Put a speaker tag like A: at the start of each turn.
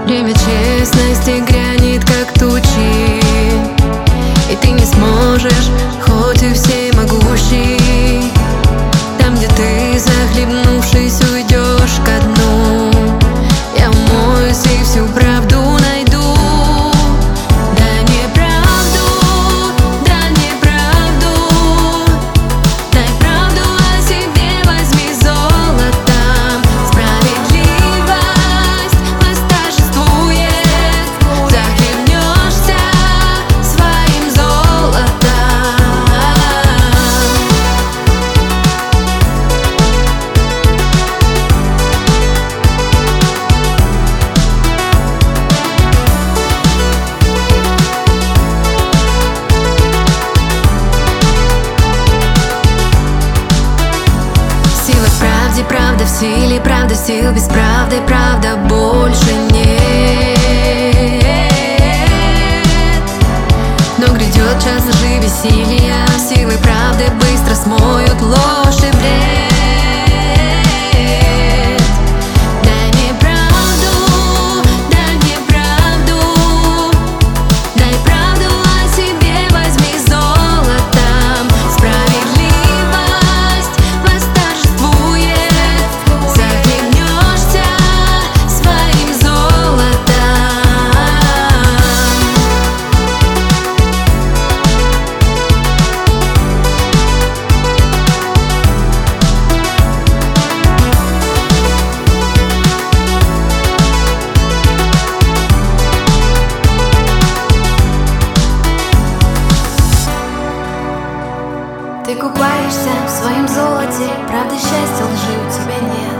A: Время честности грянет, как тучи, и ты не сможешь, хоть и всемогущий. Там, где ты, захлебнувшись, уйдешь ко дну, я умоюсь и всю правду найду. Дай мне правду, дай мне правду, дай правду о себе, возьми золотом. Справедливость восторжествует, захлебнешься своим золотом. Сила в правде, правда в силе, правда сил без правды, правда больше нет. Но грядет час лжи и веселья, силы правды быстро смоют ложь и бред. Дай мне правду, дай мне правду, дай правду о себе, возьми золотом. Справедливость восторжествует, захлебнешься своим золотом.
B: Ты купаешься в своем золоте, правда счастья лжи у тебя нет.